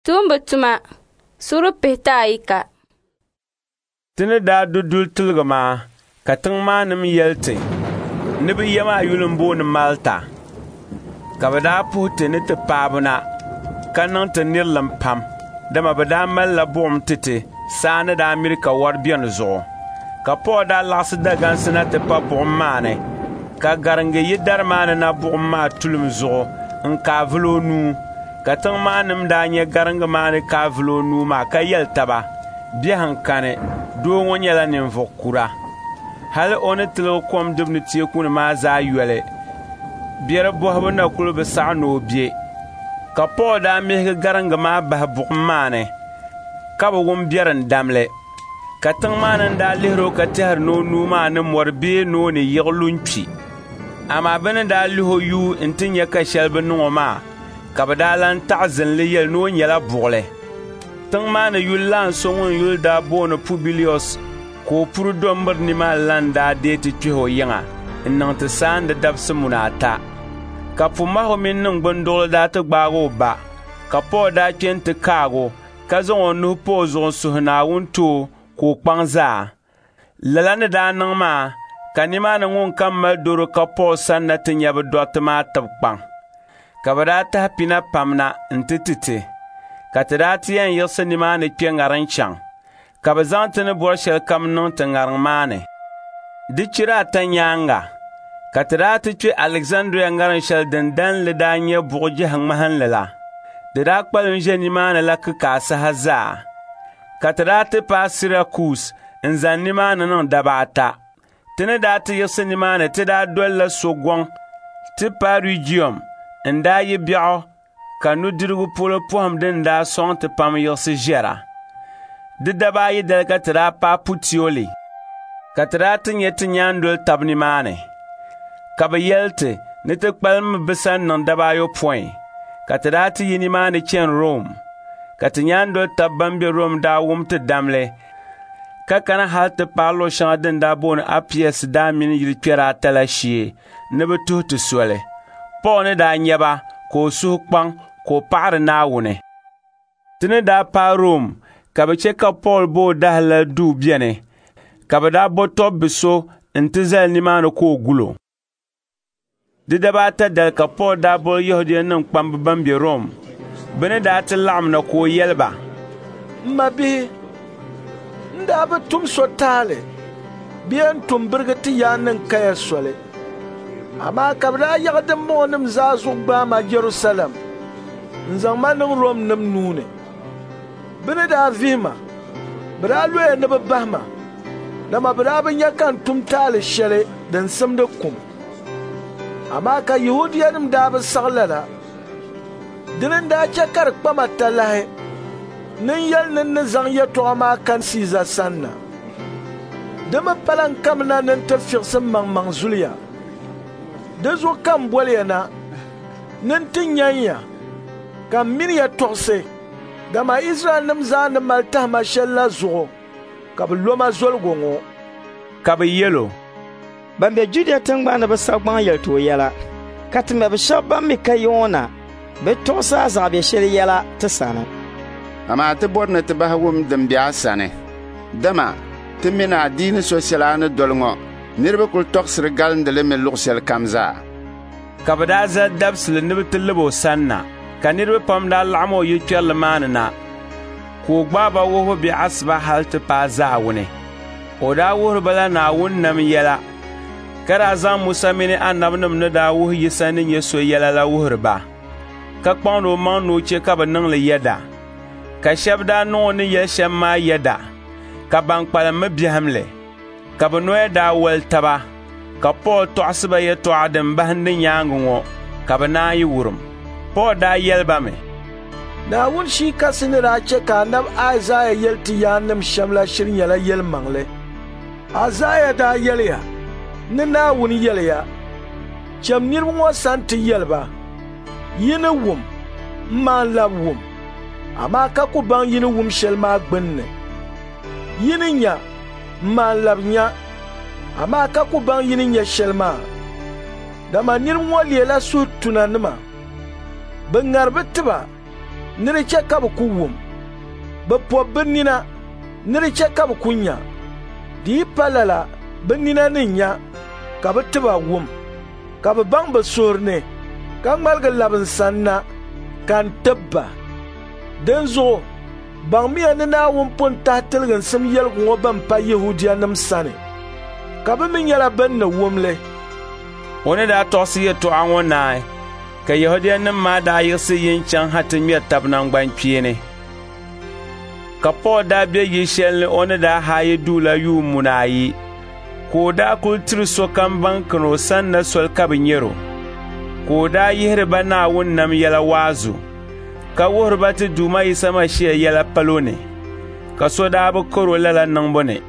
Tumbu tuma suru pihta ayika. Tini daa dudul tilga maa ka tiŋ maa nim yɛlti ni bi ya maa yuli n booni Malta ka bi daa puhi ti ni ti paɣaba na ka niŋ ti nirlim pam dama bi daa malila buɣum titi saa ni daa miri ka wari biɛni zuɣu ka Paul daa laɣasi dagansi na ti pa buɣum maa ni ka garingi yi dari maa ni na buɣum maa tulim zuɣu n kaa vuli o nuu ka tiŋ maa nim daa nyɛ garingi maa ni kaa vuli o nuu maa ka yɛli taba biɛhim kani doo ŋɔ nyɛla ninvuɣu kura hali o ni tiligi kom dibni teeku ni maa zaa yɔli biɛri bɔhibu na kuli bi saɣi ni o bie ka Paul daa mihigi garingi maa bahi buɣum maa ni ka bi wum biɛrin damli ka tiŋ maa ni daa lihiri o ka tɛhiri ni o nuu maa ni mɔri bee ni o ni yiɣi lunkpi amaa bɛ ni daa lihi o yuu n ti nyɛ ka shɛli bi niŋ o maa ka bi daa lan taɣizinli yɛli ni o nyɛla buɣuli tiŋ maa ni yuli lan so ŋun yuli daa booni Publius ka o puri do miri nimaa lan daa dee ti kpihi o yiŋa n niŋ ti saandi dabsi munata ka pumahu mini niŋ gbunduɣuli daa ti gbaagi o ba ka Paul daa kpɛn ti kaago ka zaŋ o nuhi pa o zuɣu suhi Naawuni too ka o kpaŋ zaa lala ni daa niŋ maa ka nimaa ni ŋun kam mali doro ka Paul sani na ti nyɛ bi dɔriti maa tibi kpaŋ ka bi daa tahi pina pam na n ti titi ka ti daa ti yɛn yiɣisi nimaa ni kpe ŋariŋ chaŋ ka bi zaŋ ti ni bɔri shɛli kam niŋ ti ŋariŋ maa ni di chira ata nyaaŋa ka ti daa ti kpe Alexandria ŋariŋ shɛli din danli daa nyɛ buɣu jihi ŋmahinli la di daa kpalim ʒe nimaa ni la kikaasaha zaa ka ti daa ti paai Sirakus n zaŋ nimaa ni niŋ daba ata ti ni daa ti yiɣisi nimaa ni ti daa dolila sogɔŋ ti paai Regium n daa yi biɛɣu ka nudirigu polo pɔhim din daa sɔŋ ti pam yiɣisi ʒɛra di daba ayi dali ka ti daa paai Puteoli ka ti daa ti nyɛ ti nyaandoli tabi nimaani ka bi yɛli ti ni ti kpalimi bisani niŋ daba ayɔpɔin ka ti daa ti yi nimaani chɛni Rome ka ti nyaandoli tabi ban be Rome daa wum ti damli ka kana hali ti paai luɣu shɛŋa din daa booni Apias daa mini yili kpɛra ata la shee ni bi tuhi ti soli Paul ni daa nyɛ ba ka o suhu kpaŋ ka o paɣari Naawuni ti ni daa paai Rome ka bi chɛ ka Paul bo o dahila duu biɛni ka bi daa bo tɔbbi so n ti zali nimaani ka o gulo di daba ata dali ka Paul daa boli Yahudiyanim kpambi ban be Rome bɛ ni daa ti laɣim na ka o yɛli ba ma bihi n daa bi tum so taali bee n tum birigi ti yaa nin kaya soli amaa ka bi daa yaɣi din monim zaa zuɣu gbaama Jerusalem n zaŋ ma niŋ Rome nim nuuni bɛ ni daa vihima bɛ daa loya ni bɛ bahima dama bɛ daa bi nya ka n tum taali shɛli din simdi kum amaa ka Yahudiyanim daa bi saɣi lala dini n daa chɛ ka di kpama talahi nin yɛli nin ni zaŋ yɛltɔɣa maa kan Siza sani na di mi palan kam na nin ti fiɣisi maŋmaŋ zuliya di zuɣu kam bɔliya na nin ti nyanya ka mini ya tɔɣisi dama Israɛlnim zaa ni mali tahima shɛli la zuɣu ka bi loma zoligu ŋɔ ka bi yɛlo ban be Judia tiŋgbani bi saɣi gbaŋ yɛli ti o yɛla ka ti mɛ bi shɛba ban mi ka yoona bi tɔɣisi a zaɣ be shɛli yɛla ti sani amaa ti bɔri ni ti bahi wum din be a sani dama ti mini adiini so shɛli a ni doli ŋɔ niriba kuli tɔɣisiri galindili mi luɣu shɛli kam zaa ka bi daa zali dabsili ni bi ti libi o sani na ka niriba pam daa laɣim o yili kpɛrili maa ni na ka o gbaai ba wuhibu be asiba hali ti paai Zaawuni o daa wuhiri ba la Naawuni nam yɛla ka daa zaŋ Musa mini annabinim ni daa wuhi yisa ni nyɛ so yɛla la wuhiri ba ka kpaŋdi o maŋ ni o che ka bi niŋli yɛda ka shɛba daa niŋ o ni yɛli shɛm maa yɛda ka ban kpalim mi biɛhimli ka bi noya daa wali taba ka Paul tɔɣisi ba yɛltɔɣa din bahindi nyaaŋa ŋɔ ka bi naan yi wurim Paul daa yɛli ba mi Naawuni shii kasi ni daa chɛ ka annabi Isaiah yɛli ti yaanim shɛm la shiri nyɛla yɛlimaŋli Isaiah daa yɛliya ni Naawuni yɛliya chɛm niriba ŋɔ san ti yɛli ba yini wum n maan labi wum amaa ka ku baŋ yini wum shɛli maa gbinni yini nya n maan labi nya amaa ka ku baŋ yini nya shɛli maa dama niriba ŋɔ leela suhi tunanima bɛ ŋaribi tiba ni di chɛ ka bɛ ku wum. Bɛ pɔbi bɛ nina ni di chɛ ka bɛ ku nya. Di yi pa lala bɛ nina ni nya ka bɛ ti ba wum. Ka bɛ baŋ bɛ soori ni ka ŋmaligi labin sanna ka n tib ba. Din zuɣu baŋmiya ni Naawuni pun tahi tiliginsim yɛligu ŋɔ ban pa Yahudiyanim sani. Ka bɛ mi nyɛla ban ni wumli. O ni daa tɔɣisi yɛltɔɣa ŋɔ naai, ka Yahudiyanim maa daa yiɣisi yin chaŋ ha ti ŋmɛri tabi nangbankpeeni. Ka Paul daa be yili shɛli ni o ni daa haayi duu la yuumuna ayi, ka o daa kuli tiri sokam ban kani o sani na soli ka bɛ nyɛro, ka o daa yihiri ba Naawuni nam yɛla waazu, ka wuhiri ba ti Duuma Yisama shia yɛla palo ni, ka so daa bi karo lala niŋbu ni.